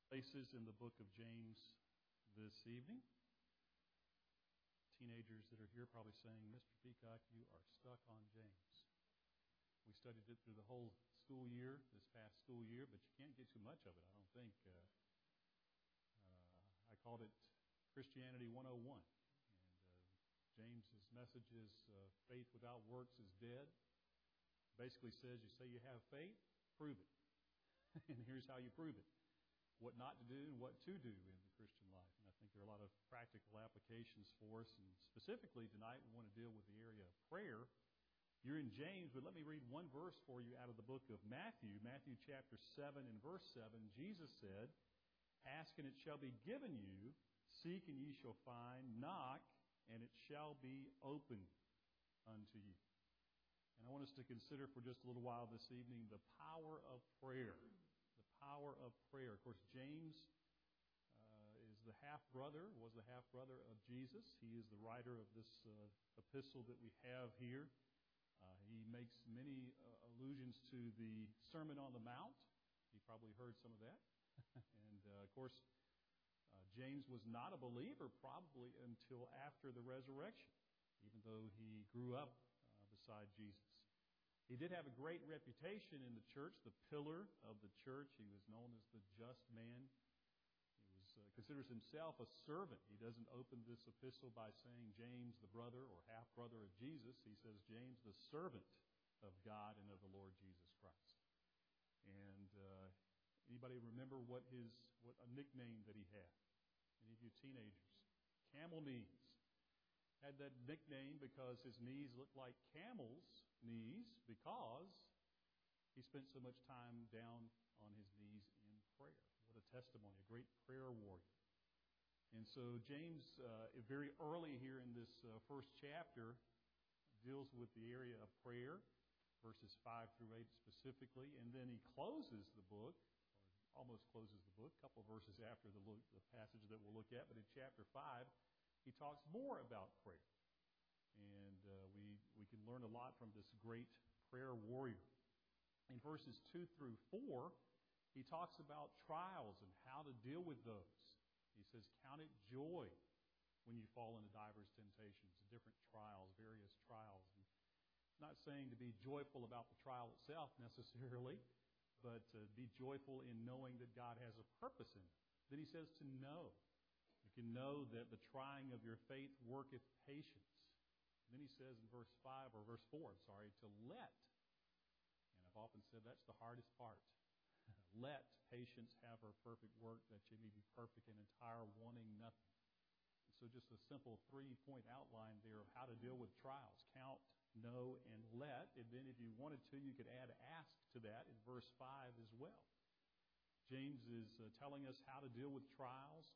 places in the book of James this evening. Teenagers that are here probably saying, Mr. Peacock, you are stuck on James. We studied it through the whole school year, this past school year, but you can't get too much of it, I don't think. I called it Christianity 101. And James's message is faith without works is dead. Basically says you say you have faith, prove it. And here's how you prove it. What not to do and what to do in the Christian life. And I think there are a lot of practical applications for us. And specifically tonight we want to deal with the area of prayer. You're in James, but let me read one verse for you out of the book of Matthew. Matthew chapter 7 and verse 7. Jesus said, "Ask and it shall be given you. Seek and ye shall find. Knock and it shall be opened unto you." And I want us to consider for just a little while this evening the power of prayer. The power of prayer. Of course, James was the half-brother of Jesus. He is the writer of this epistle that we have here. He makes many allusions to the Sermon on the Mount. You probably heard some of that. And, of course, James was not a believer probably until after the resurrection, even though he grew up beside Jesus. He did have a great reputation in the church, the pillar of the church. He was known as the just man. He considers himself a servant. He doesn't open this epistle by saying James, the brother or half-brother of Jesus. He says James, the servant of God and of the Lord Jesus Christ. And anybody remember what a nickname that he had? Any of you teenagers? Camel knees. Had that nickname because his knees looked like camels' knees because he spent so much time down on his knees in prayer. What a testimony, a great prayer warrior. And so James, very early here in this first chapter, deals with the area of prayer, verses 5 through 8 specifically, and then he closes the book, or almost closes the book, a couple of verses after the passage that we'll look at, but in chapter 5, he talks more about prayer. And we can learn a lot from this great prayer warrior. In verses 2 through 4, he talks about trials and how to deal with those. He says, count it joy when you fall into diverse temptations, different trials, various trials. And it's not saying to be joyful about the trial itself necessarily, but to be joyful in knowing that God has a purpose in it. Then he says to know. You can know that the trying of your faith worketh patience. And then he says in verse 4, to let. And I've often said that's the hardest part. Let patience have her perfect work, that you may be perfect and entire, wanting nothing. And so just a simple 3-point outline there of how to deal with trials. Count, know, and let. And then if you wanted to, you could add ask to that in verse 5 as well. James is telling us how to deal with trials.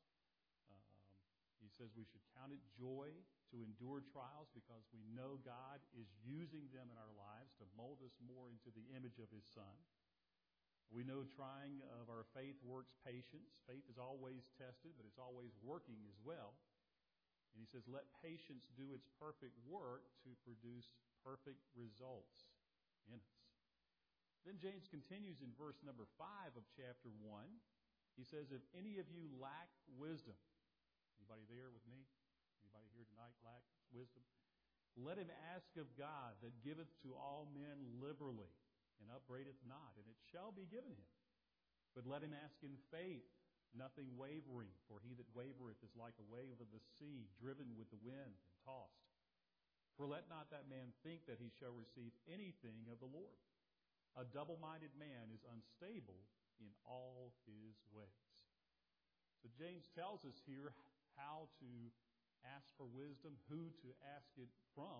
He says we should count it joy to endure trials because we know God is using them in our lives to mold us more into the image of His Son. We know trying of our faith works patience. Faith is always tested, but it's always working as well. And he says, let patience do its perfect work to produce perfect results in us. Then James continues in verse number 5 of chapter 1. He says, if any of you lack wisdom, anybody there with me? Anybody here tonight lack wisdom? Let him ask of God that giveth to all men liberally and upbraideth not, and it shall be given him. But let him ask in faith, nothing wavering, for he that wavereth is like a wave of the sea, driven with the wind and tossed. For let not that man think that he shall receive anything of the Lord. A double-minded man is unstable in all his ways. So James tells us here how to ask for wisdom, who to ask it from.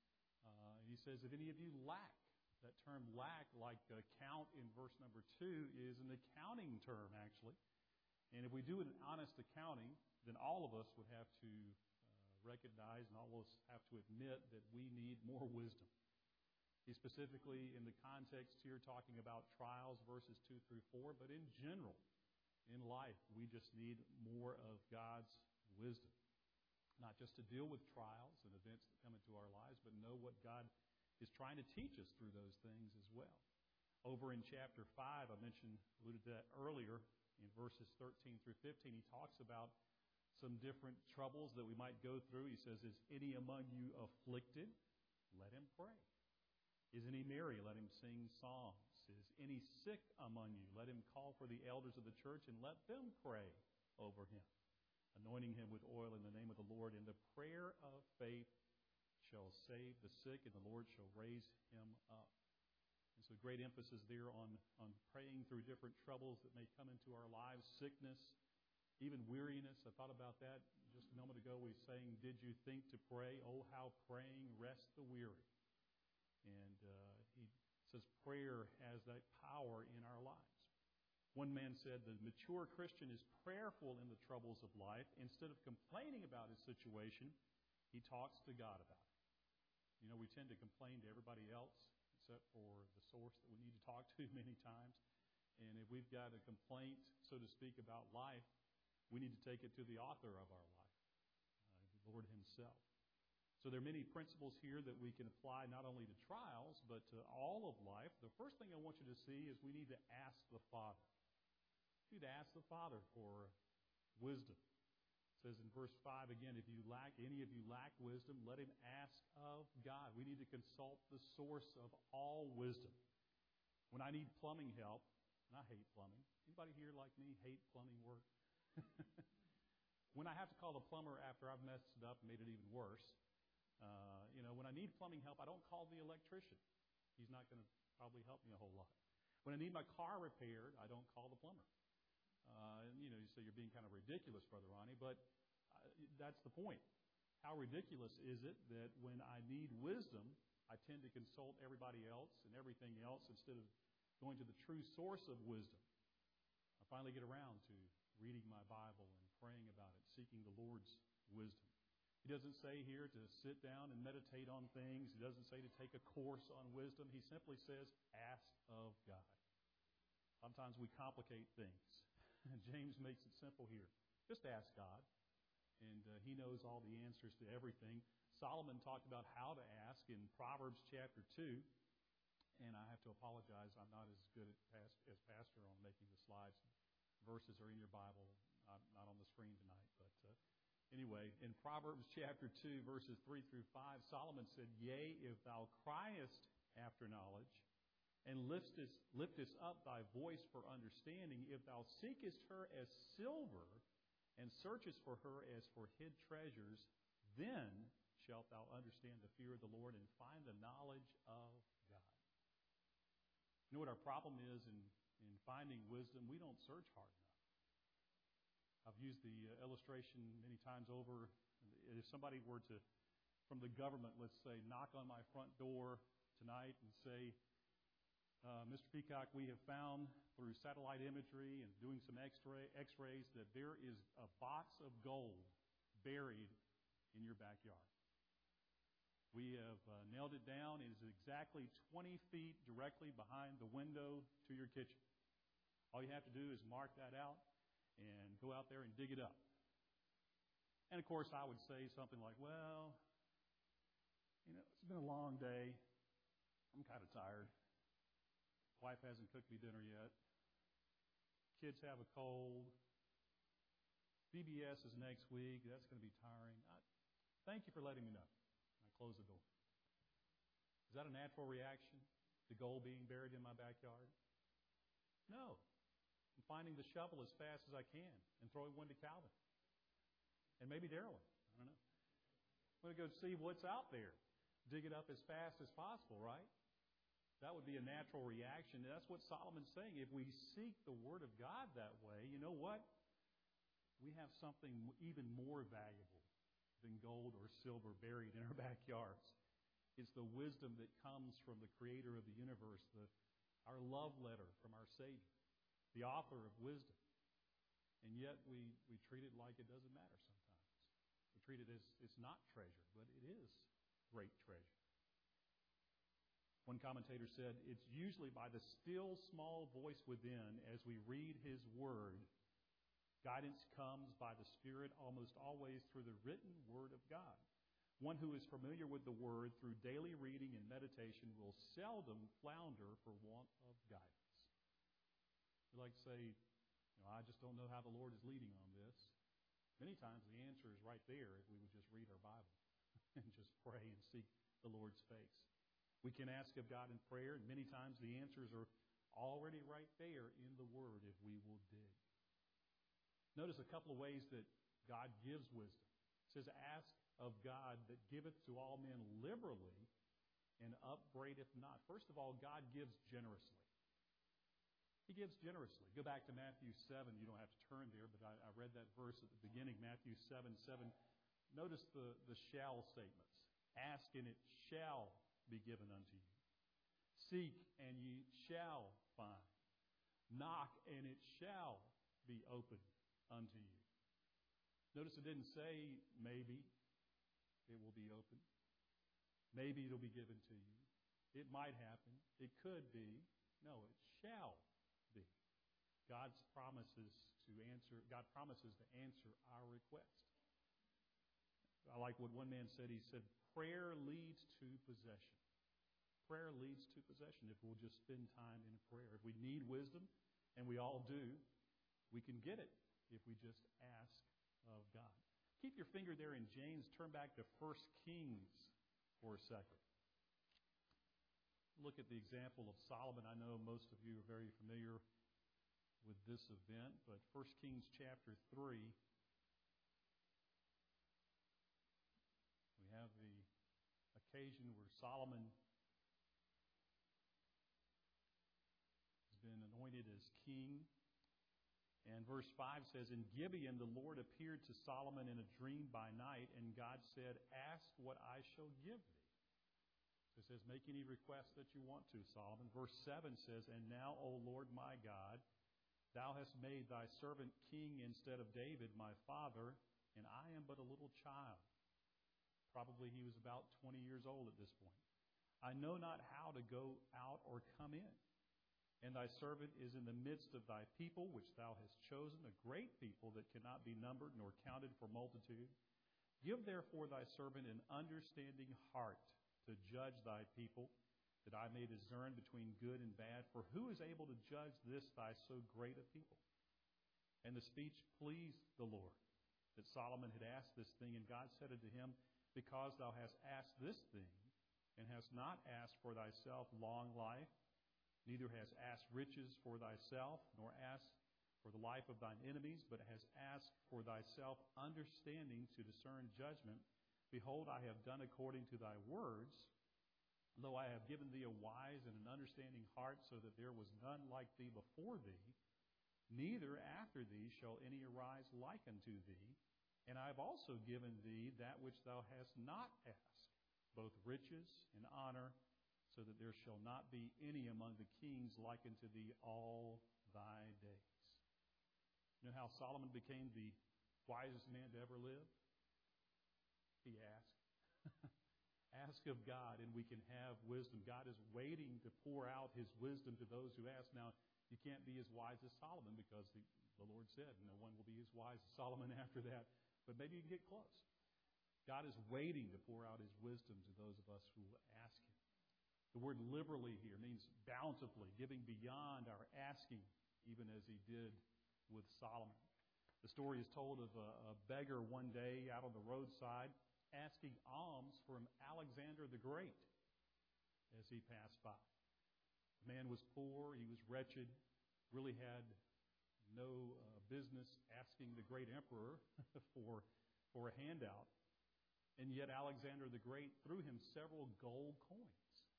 He says, if any of you lack, that term lack, like count in verse number 2, is an accounting term, actually. And if we do an honest accounting, then all of us would have to recognize and all of us have to admit that we need more wisdom. He's specifically, in the context here, talking about trials, verses 2 through 4, but in general, in life, we just need more of God's wisdom. Not just to deal with trials and events that come into our lives, but know what God is trying to teach us through those things as well. Over in chapter 5, I alluded to that earlier, In verses 13 through 15, he talks about some different troubles that we might go through. He says, is any among you afflicted? Let him pray. Is any merry? Let him sing psalms. Is any sick among you? Let him call for the elders of the church and let them pray over him, anointing him with oil in the name of the Lord. And the prayer of faith shall save the sick, and the Lord shall raise him up. And so great emphasis there on praying through different troubles that may come into our lives, sickness, even weariness. I thought about that just a moment ago. We sang, did you think to pray? Oh, how praying rests the weary. And he says prayer has that power in our lives. One man said the mature Christian is prayerful in the troubles of life. Instead of complaining about his situation, he talks to God about it. You know, we tend to complain to everybody else except for the source that we need to talk to many times. And if we've got a complaint, so to speak, about life, we need to take it to the author of our life, the Lord himself. So there are many principles here that we can apply not only to trials, but to all of life. The first thing I want you to see is we need to ask the Father. We need to ask the Father for wisdom. It says in verse 5 again, if any of you lack wisdom, let him ask of God. We need to consult the source of all wisdom. When I need plumbing help, and I hate plumbing. Anybody here like me hate plumbing work? When I have to call the plumber after I've messed it up and made it even worse, when I need plumbing help, I don't call the electrician. He's not going to probably help me a whole lot. When I need my car repaired, I don't call the plumber. You say you're being kind of ridiculous, Brother Ronnie, but that's the point. How ridiculous is it that when I need wisdom, I tend to consult everybody else and everything else instead of going to the true source of wisdom? I finally get around to reading my Bible and praying about it, seeking the Lord's wisdom. He doesn't say here to sit down and meditate on things. He doesn't say to take a course on wisdom. He simply says, ask of God. Sometimes we complicate things. James makes it simple here. Just ask God. And he knows all the answers to everything. Solomon talked about how to ask in Proverbs chapter 2. And I have to apologize. I'm not as good as pastor on making the slides. Verses are in your Bible, not on the screen tonight. But anyway, in Proverbs chapter 2, verses 3 through 5, Solomon said, yea, if thou criest after knowledge, and liftest up thy voice for understanding, if thou seekest her as silver, and searchest for her as for hid treasures, then shalt thou understand the fear of the Lord and find the knowledge of God. You know what our problem is in finding wisdom? We don't search hard enough. I've used the illustration many times over. If somebody were to, from the government, let's say, knock on my front door tonight and say, Mr. Peacock, we have found through satellite imagery and doing some x-rays that there is a box of gold buried in your backyard. We have nailed it down. It is exactly 20 feet directly behind the window to your kitchen. All you have to do is mark that out and go out there and dig it up. And, of course, I would say something like, well, it's been a long day. I'm kind of tired. Wife hasn't cooked me dinner yet. Kids have a cold. VBS is next week. That's going to be tiring. Thank you for letting me know. I close the door. Is that a natural reaction to gold being buried in my backyard? No. I'm finding the shovel as fast as I can and throwing one to Calvin. And maybe Darylyn. I don't know. I'm going to go see what's out there. Dig it up as fast as possible, right? That would be a natural reaction. And that's what Solomon's saying. If we seek the Word of God that way, you know what? We have something even more valuable than gold or silver buried in our backyards. It's the wisdom that comes from the Creator of the universe, our love letter from our Savior, the author of wisdom. And yet we treat it like it doesn't matter sometimes. We treat it as it's not treasure, but it is great treasure. One commentator said, it's usually by the still small voice within as we read His Word. Guidance comes by the Spirit almost always through the written Word of God. One who is familiar with the Word through daily reading and meditation will seldom flounder for want of guidance. We like to say, I just don't know how the Lord is leading on this. Many times the answer is right there if we would just read our Bible and just pray and seek the Lord's face. We can ask of God in prayer, and many times the answers are already right there in the Word if we will dig. Notice a couple of ways that God gives wisdom. It says, ask of God that giveth to all men liberally and upbraideth not. First of all, God gives generously. He gives generously. Go back to Matthew 7. You don't have to turn there, but I read that verse at the beginning, Matthew 7:7. Notice the shall statements. Ask, and it shall be given unto you. Seek, and ye shall find. Knock, and it shall be opened unto you. Notice it didn't say maybe it will be open. Maybe it'll be given to you. It might happen. It could be. No, it shall be. God promises to answer our request. I like what one man said. He said, prayer leads to possession. Prayer leads to possession if we'll just spend time in prayer. If we need wisdom, and we all do, we can get it if we just ask of God. Keep your finger there in James. Turn back to 1 Kings for a second. Look at the example of Solomon. I know most of you are very familiar with this event, but 1 Kings chapter 3, we have the occasion where Solomon has been anointed as king. And verse 5 says, in Gibeon the Lord appeared to Solomon in a dream by night, and God said, ask what I shall give thee. So it says, make any request that you want to, Solomon. Verse 7 says, and now, O Lord my God, thou hast made thy servant king instead of David my father, and I am but a little child. Probably he was about 20 years old at this point. I know not how to go out or come in. And thy servant is in the midst of thy people, which thou hast chosen, a great people that cannot be numbered nor counted for multitude. Give therefore thy servant an understanding heart to judge thy people, that I may discern between good and bad. For who is able to judge this thy so great a people? And the speech pleased the Lord, that Solomon had asked this thing. And God said unto him, because thou hast asked this thing, and hast not asked for thyself long life, neither hast asked riches for thyself, nor asked for the life of thine enemies, but hast asked for thyself understanding to discern judgment. Behold, I have done according to thy words, though I have given thee a wise and an understanding heart, so that there was none like thee before thee, neither after thee shall any arise like unto thee. And I have also given thee that which thou hast not asked, both riches and honor, so that there shall not be any among the kings like unto thee all thy days. You know how Solomon became the wisest man to ever live? He asked. Ask of God, and we can have wisdom. God is waiting to pour out His wisdom to those who ask. Now, you can't be as wise as Solomon, because the Lord said no one will be as wise as Solomon after that. But maybe you can get close. God is waiting to pour out His wisdom to those of us who will ask Him. The word liberally here means bountifully, giving beyond our asking, even as He did with Solomon. The story is told of a beggar one day out on the roadside asking alms from Alexander the Great as he passed by. The man was poor, he was wretched, really had no business asking the great emperor for a handout. And yet Alexander the Great threw him several gold coins.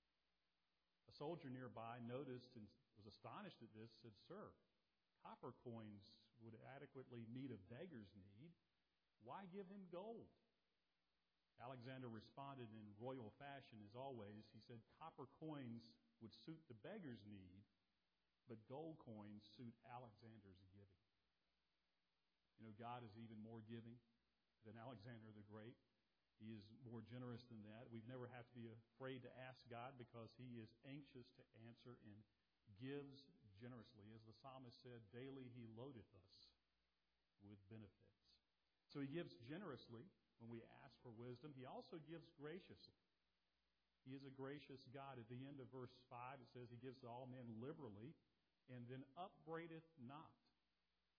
A soldier nearby noticed and was astonished at this, said, Sir, copper coins would adequately meet a beggar's need. Why give him gold? Alexander responded in royal fashion, as always. He said, copper coins would suit the beggar's need, but gold coins suit Alexander's giving. You know, God is even more giving than Alexander the Great. He is more generous than that. We never have to be afraid to ask God, because He is anxious to answer and gives generously. As the psalmist said, daily He loadeth us with benefits. So He gives generously when we ask for wisdom. He also gives graciously. He is a gracious God. At the end of verse 5, it says He gives to all men liberally, and then upbraideth not.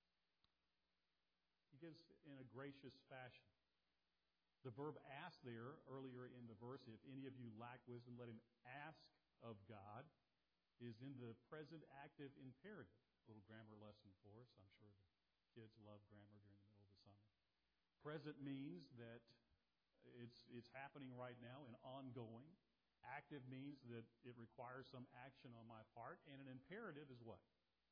He gives in a gracious fashion. The verb ask there, earlier in the verse, if any of you lack wisdom, let him ask of God, is in the present active imperative. A little grammar lesson for us. I'm sure the kids love grammar during the middle of the summer. Present means that it's happening right now and ongoing. Active means that it requires some action on my part. And an imperative is what?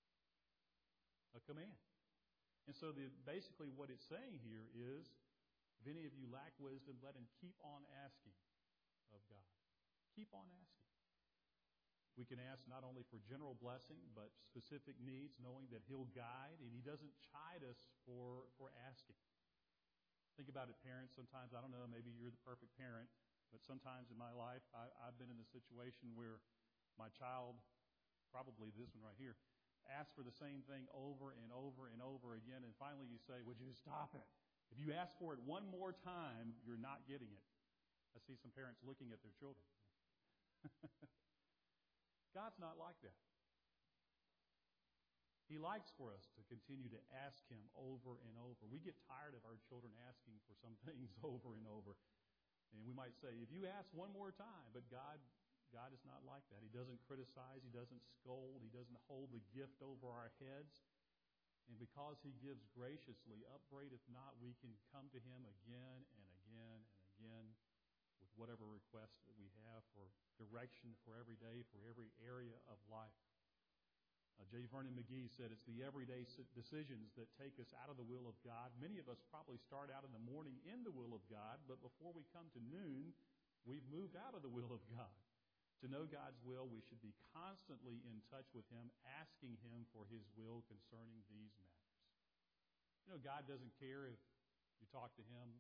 A command. And so basically what it's saying here is, if any of you lack wisdom, let him keep on asking of God. Keep on asking. We can ask not only for general blessing, but specific needs, knowing that he'll guide, and he doesn't chide us for asking. Think about it, parents. Sometimes, I don't know, maybe you're the perfect parent, but sometimes in my life, I've been in a situation where my child, probably this one right here, asks for the same thing over and over and over again, and finally you say, would you stop it? If you ask for it one more time, you're not getting it. I see some parents looking at their children. God's not like that. He likes for us to continue to ask him over and over. We get tired of our children asking for some things over and over. And we might say, if you ask one more time, but God is not like that. He doesn't criticize. He doesn't scold. He doesn't hold the gift over our heads. And because he gives graciously, upbraid if not, we can come to him again and again and again with whatever request that we have for direction for every day, for every area of life. J. Vernon McGee said it's the everyday decisions that take us out of the will of God. Many of us probably start out in the morning in the will of God, but before we come to noon, we've moved out of the will of God. To know God's will, we should be constantly in touch with him, asking him for his will concerning these matters. You know, God doesn't care if you talk to him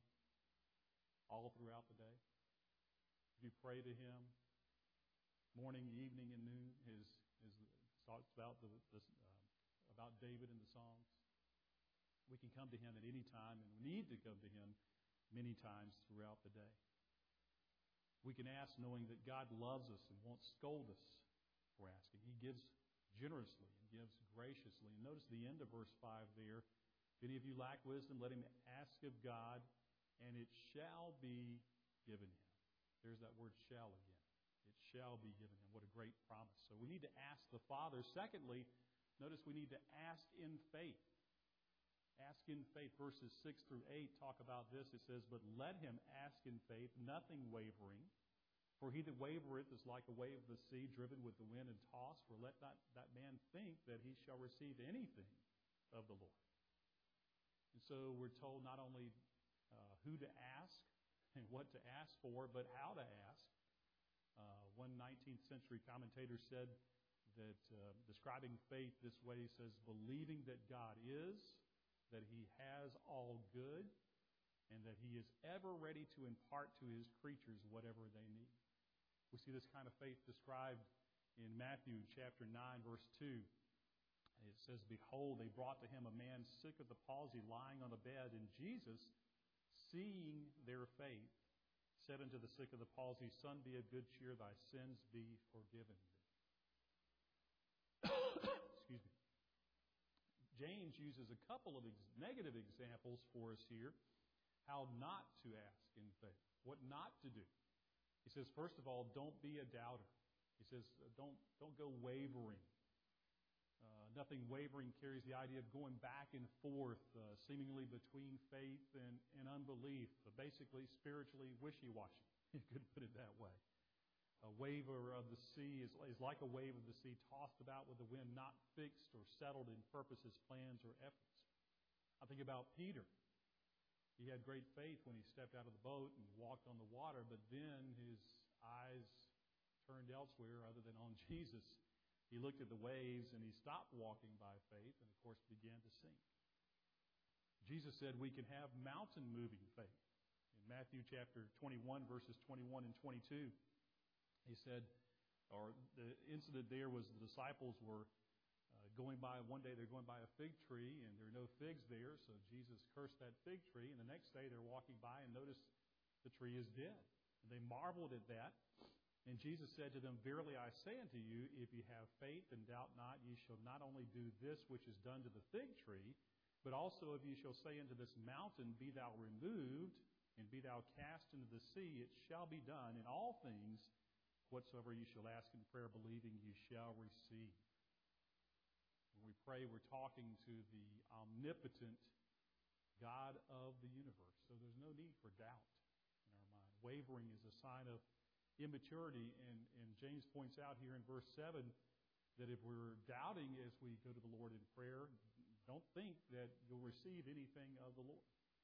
all throughout the day. If you pray to him morning, evening, and noon, his thoughts about about David in the Psalms. We can come to him at any time, and we need to come to him many times throughout the day. We can ask knowing that God loves us and won't scold us for asking. He gives generously and gives graciously. And notice the end of verse 5 there. If any of you lack wisdom, let him ask of God, and it shall be given him. There's that word shall again. It shall be given him. What a great promise. So we need to ask the Father. Secondly, notice we need to ask in faith. Ask in faith. Verses 6 through 8 talk about this. It says, but let him ask in faith, nothing wavering. For he that wavereth is like a wave of the sea, driven with the wind and tossed. For let not that man think that he shall receive anything of the Lord. And so we're told not only who to ask and what to ask for, but how to ask. One 19th century commentator said that describing faith this way, he says, believing that God is, that he has all good, and that he is ever ready to impart to his creatures whatever they need. We see this kind of faith described in Matthew chapter 9, verse 2. It says, behold, they brought to him a man sick of the palsy lying on a bed, and Jesus, seeing their faith, said unto the sick of the palsy, son, be of good cheer, thy sins be forgiven thee. Excuse me. James uses a couple of negative examples for us here, how not to ask in faith, what not to do. He says, first of all, don't be a doubter. He says, don't go wavering. Nothing wavering carries the idea of going back and forth, seemingly between faith and unbelief, basically spiritually wishy-washy. You could put it that way. A waver of the sea is like a wave of the sea, tossed about with the wind, not fixed or settled in purposes, plans, or efforts. I think about Peter. He had great faith when he stepped out of the boat and walked on the water, but then his eyes turned elsewhere other than on Jesus. He looked at the waves and he stopped walking by faith and, of course, began to sink. Jesus said we can have mountain-moving faith. In Matthew chapter 21, verses 21 and 22, he said, or the incident there was the disciples were going by, one day they're going by a fig tree and there are no figs there, so Jesus cursed that fig tree, and the next day they're walking by and notice the tree is dead. And they marveled at that. And Jesus said to them, verily I say unto you, if you have faith and doubt not, ye shall not only do this which is done to the fig tree, But also if you shall say unto this mountain, Be thou removed, and be thou cast into the sea, it shall be done. In all things, whatsoever you shall ask in prayer, believing, you shall receive. When we pray, we're talking to the omnipotent God of the universe. So there's no need for doubt in our mind. Wavering is a sign of immaturity, and James points out here in verse 7 that if we're doubting as we go to the Lord in prayer, don't think that you'll receive anything of the Lord.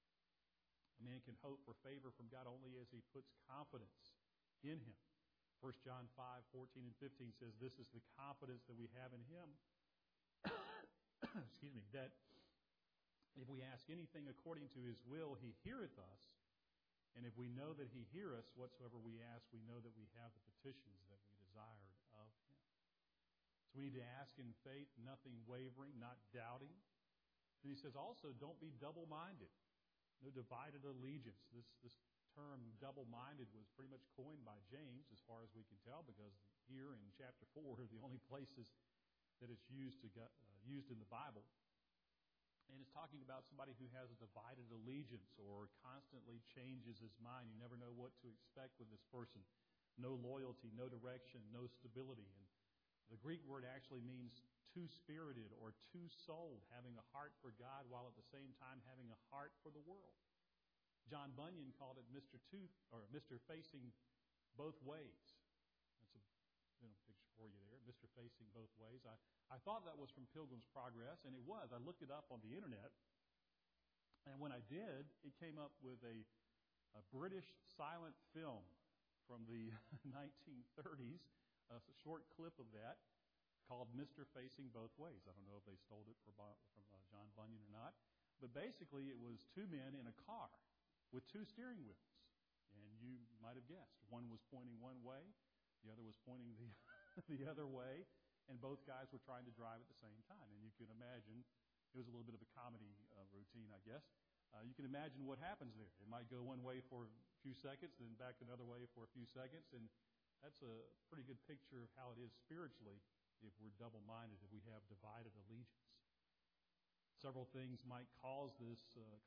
A man can hope for favor from God only as he puts confidence in Him. 1 John 5:14 and 15 says, This is the confidence that we have in Him, excuse me, that if we ask anything according to His will, He heareth us. And if we know that He hear us, whatsoever we ask, we know that we have the petitions that we desired of Him. So we need to ask in faith, nothing wavering, not doubting. And he says also, don't be double-minded. No divided allegiance. This term double-minded was pretty much coined by James, as far as we can tell, because here in chapter 4 are the only places that it's used in the Bible. And it's talking about somebody who has a divided allegiance or constantly changes his mind. You never know what to expect with this person. No loyalty, no direction, no stability. And the Greek word actually means two-spirited or two-souled, having a heart for God while at the same time having a heart for the world. John Bunyan called it Mr. Facing Both Ways. That's a picture for you there, Mr. Facing Both Ways. I thought that was from Pilgrim's Progress, and it was. I looked it up on the internet, and when I did, it came up with a British silent film from the 1930s, a short clip of that called Mr. Facing Both Ways. I don't know if they stole it from John Bunyan or not, but basically it was two men in a car with two steering wheels, and you might have guessed. One was pointing one way, the other was pointing the other way, and both guys were trying to drive at the same time. And you can imagine, it was a little bit of a comedy routine, I guess. You can imagine what happens there. It might go one way for a few seconds, then back another way for a few seconds, and that's a pretty good picture of how it is spiritually if we're double-minded, if we have divided allegiance. Several things might cause this,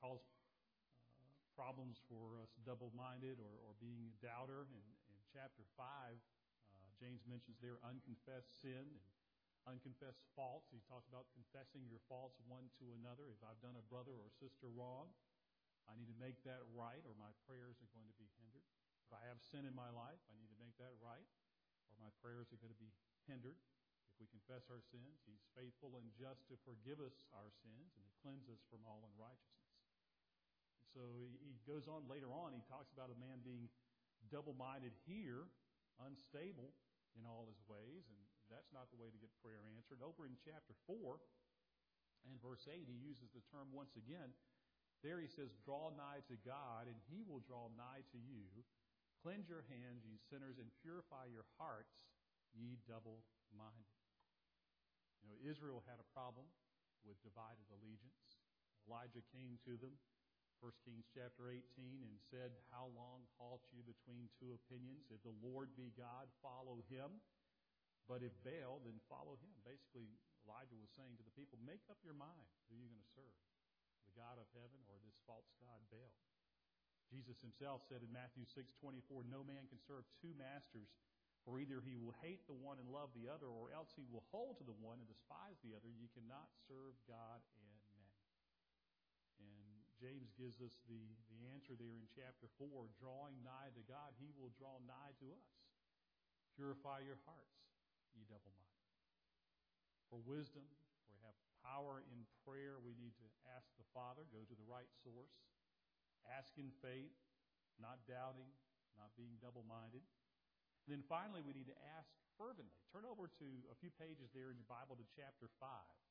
problems for us double-minded or being a doubter. In chapter 5, James mentions there unconfessed sin and unconfessed faults. He talks about confessing your faults one to another. If I've done a brother or sister wrong, I need to make that right, or my prayers are going to be hindered. If I have sin in my life, I need to make that right, or my prayers are going to be hindered. If we confess our sins, He's faithful and just to forgive us our sins and to cleanse us from all unrighteousness. And so he goes on later on. He talks about a man being double-minded here, unstable in all his ways, and that's not the way to get prayer answered. Over in chapter 4 and verse 8, he uses the term once again. There he says, Draw nigh to God, and He will draw nigh to you. Cleanse your hands, ye sinners, and purify your hearts, ye double-minded. You know, Israel had a problem with divided allegiance. Elijah came to them, 1 Kings chapter 18, and said, How long halt you between two opinions? If the Lord be God, follow Him. But if Baal, then follow him. Basically, Elijah was saying to the people, make up your mind who you're going to serve, the God of heaven or this false god Baal. Jesus Himself said in Matthew 6:24, No man can serve two masters, for either he will hate the one and love the other, or else he will hold to the one and despise the other. You cannot serve God and man. And James gives us the answer there in chapter 4. Drawing nigh to God, He will draw nigh to us. Purify your hearts, ye double-minded. For wisdom, we have power in prayer. We need to ask the Father, go to the right source. Ask in faith, not doubting, not being double-minded. And then finally, we need to ask fervently. Turn over to a few pages there in your Bible to chapter 5.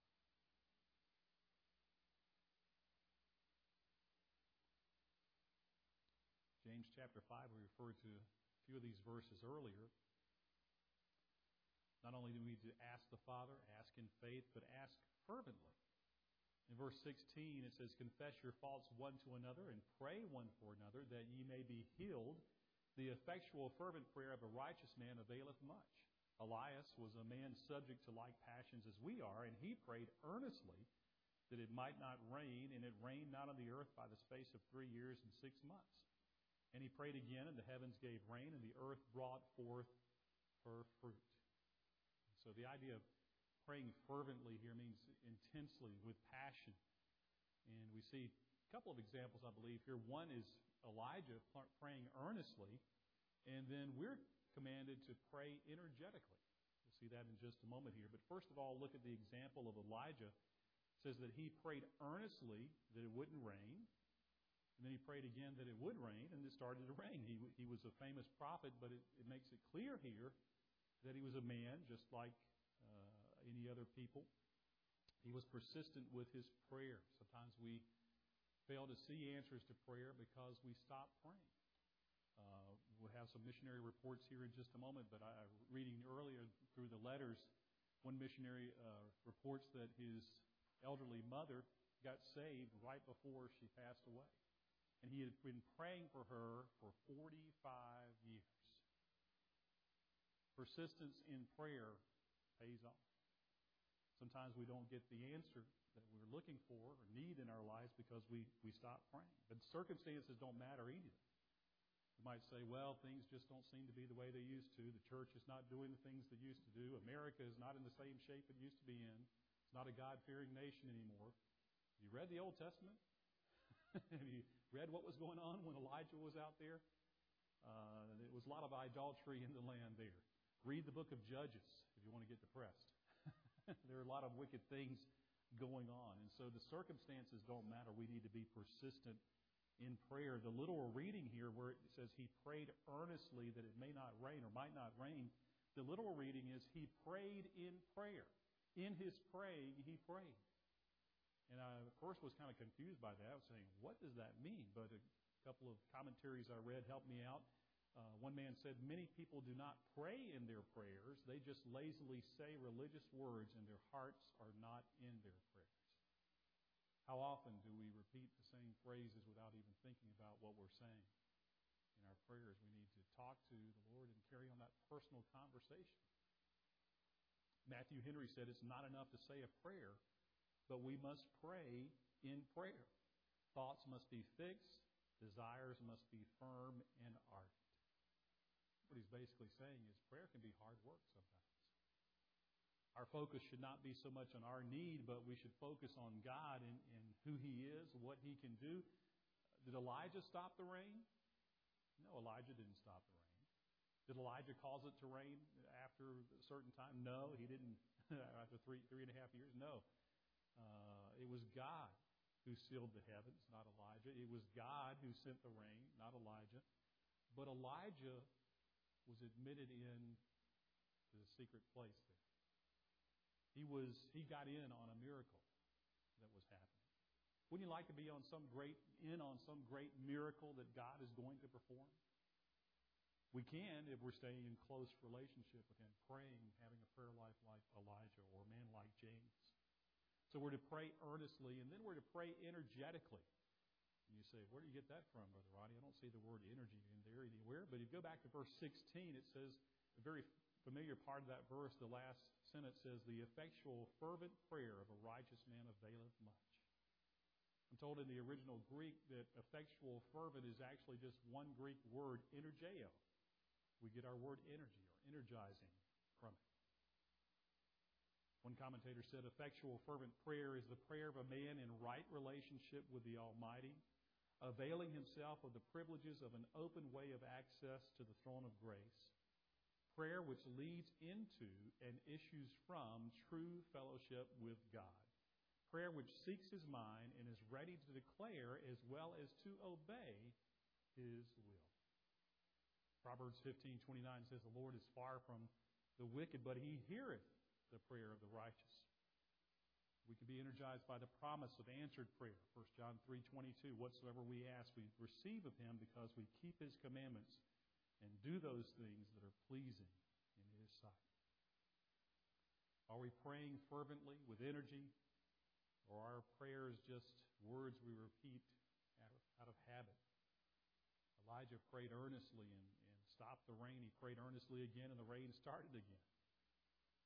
James chapter 5, we referred to a few of these verses earlier. Not only do we need to ask the Father, ask in faith, but ask fervently. In verse 16, it says, Confess your faults one to another and pray one for another, that ye may be healed. The effectual fervent prayer of a righteous man availeth much. Elias was a man subject to like passions as we are, and he prayed earnestly that it might not rain, and it rained not on the earth by the space of 3 years and 6 months. And he prayed again, and the heavens gave rain, and the earth brought forth her fruit. So the idea of praying fervently here means intensely, with passion. And we see a couple of examples, I believe, here. One is Elijah praying earnestly, and then we're commanded to pray energetically. We'll see that in just a moment here. But first of all, look at the example of Elijah. It says that he prayed earnestly that it wouldn't rain. And then he prayed again that it would rain, and it started to rain. He was a famous prophet, but it makes it clear here that he was a man just like any other people. He was persistent with his prayer. Sometimes we fail to see answers to prayer because we stop praying. We'll have some missionary reports here in just a moment, but reading earlier through the letters, one missionary reports that his elderly mother got saved right before she passed away. And he had been praying for her for 45 years. Persistence in prayer pays off. Sometimes we don't get the answer that we're looking for or need in our lives because we stop praying. But circumstances don't matter either. You might say, well, things just don't seem to be the way they used to. The church is not doing the things they used to do. America is not in the same shape it used to be in. It's not a God-fearing nation anymore. You read the Old Testament? Have you read what was going on when Elijah was out there? There was a lot of idolatry in the land there. Read the book of Judges if you want to get depressed. There are a lot of wicked things going on. And so the circumstances don't matter. We need to be persistent in prayer. The literal reading here where it says he prayed earnestly that it may not rain or might not rain, the literal reading is he prayed in prayer. In his praying, he prayed. And I, at first, was kind of confused by that. I was saying, what does that mean? But a couple of commentaries I read helped me out. One man said, many people do not pray in their prayers. They just lazily say religious words, and their hearts are not in their prayers. How often do we repeat the same phrases without even thinking about what we're saying in our prayers? We need to talk to the Lord and carry on that personal conversation. Matthew Henry said, it's not enough to say a prayer, but we must pray in prayer. Thoughts must be fixed. Desires must be firm and ardent. What he's basically saying is prayer can be hard work sometimes. Our focus should not be so much on our need, but we should focus on God and who He is, what He can do. Did Elijah stop the rain? No, Elijah didn't stop the rain. Did Elijah cause it to rain after a certain time? No, he didn't. After three and a half years? No. It was God who sealed the heavens, not Elijah. It was God who sent the rain, not Elijah. But Elijah was admitted in to the secret place there. He got in on a miracle that was happening. Wouldn't you like to be on some great miracle that God is going to perform? We can if we're staying in close relationship with Him, praying, having a prayer life like Elijah or a man like James. So we're to pray earnestly, and then we're to pray energetically. And you say, where do you get that from, Brother Roddy? I don't see the word energy in there anywhere. But if you go back to verse 16, it says, a very familiar part of that verse, the last sentence says, the effectual fervent prayer of a righteous man availeth much. I'm told in the original Greek that effectual fervent is actually just one Greek word, energeo. We get our word energy or energizing from it. One commentator said, effectual fervent prayer is the prayer of a man in right relationship with the Almighty, availing himself of the privileges of an open way of access to the throne of grace. Prayer which leads into and issues from true fellowship with God. Prayer which seeks His mind and is ready to declare as well as to obey His will. Proverbs 15:29 says, the Lord is far from the wicked, but He heareth the prayer of the righteous. We can be energized by the promise of answered prayer. 1 John 3:22, whatsoever we ask, we receive of Him because we keep His commandments and do those things that are pleasing in His sight. Are we praying fervently with energy, or are our prayers just words we repeat out of habit? Elijah prayed earnestly and stopped the rain. He prayed earnestly again, and the rain started again.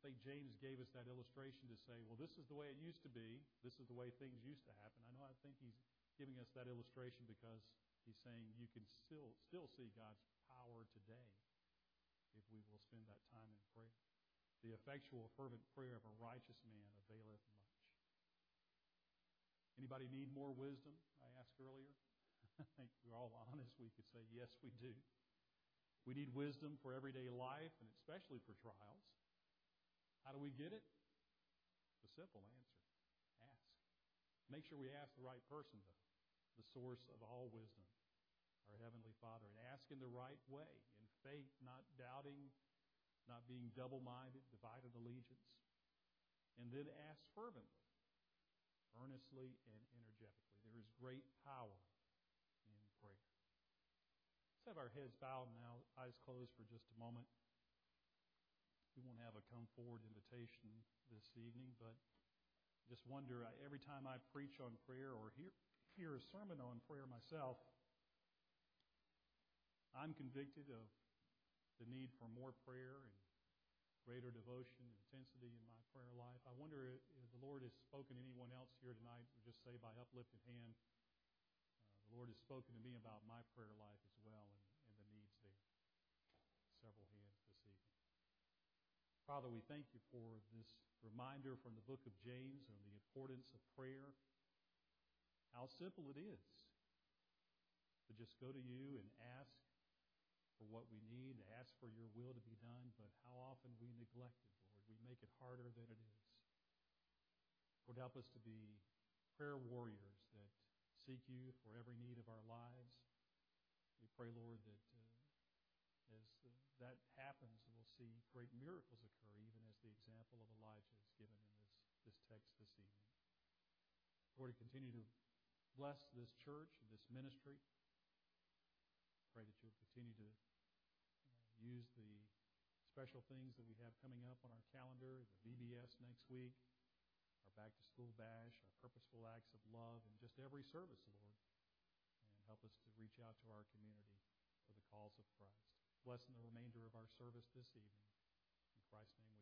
think James gave us that illustration to say, well, this is the way it used to be. This is the way things used to happen. I think he's giving us that illustration because he's saying you can still see God's power today if we will spend that time in prayer. The effectual, fervent prayer of a righteous man availeth much. Anybody need more wisdom? I asked earlier. I think we're all honest. We could say, yes, we do. We need wisdom for everyday life and especially for trials. How do we get it? The simple answer. Ask. Make sure we ask the right person, though. The source of all wisdom, our Heavenly Father. And ask in the right way, in faith, not doubting, not being double-minded, divided allegiance. And then ask fervently, earnestly and energetically. There is great power in prayer. Let's have our heads bowed now, eyes closed for just a moment. We won't have a come forward invitation this evening, but just wonder, every time I preach on prayer or hear a sermon on prayer myself, I'm convicted of the need for more prayer and greater devotion, intensity in my prayer life. I wonder if the Lord has spoken to anyone else here tonight, or just say by uplifted hand, the Lord has spoken to me about my prayer life as well and the needs there. Several hands this evening. Father, we thank you for this reminder from the book of James on the importance of prayer. How simple it is to just go to you and ask for what we need, to ask for your will to be done, but how often we neglect it, Lord. We make it harder than it is. Lord, help us to be prayer warriors that seek you for every need of our lives. We pray, Lord, that as that happens, we'll see great miracles occur, even as the example of Elijah is given in this text this evening. Lord, to continue to bless this church and this ministry. Pray that you'll continue to use the special things that we have coming up on our calendar, the VBS next week, our back-to-school bash, our purposeful acts of love, and just every service, Lord. And help us to reach out to our community for the cause of Christ. Bless in the remainder of our service this evening. In Christ's name we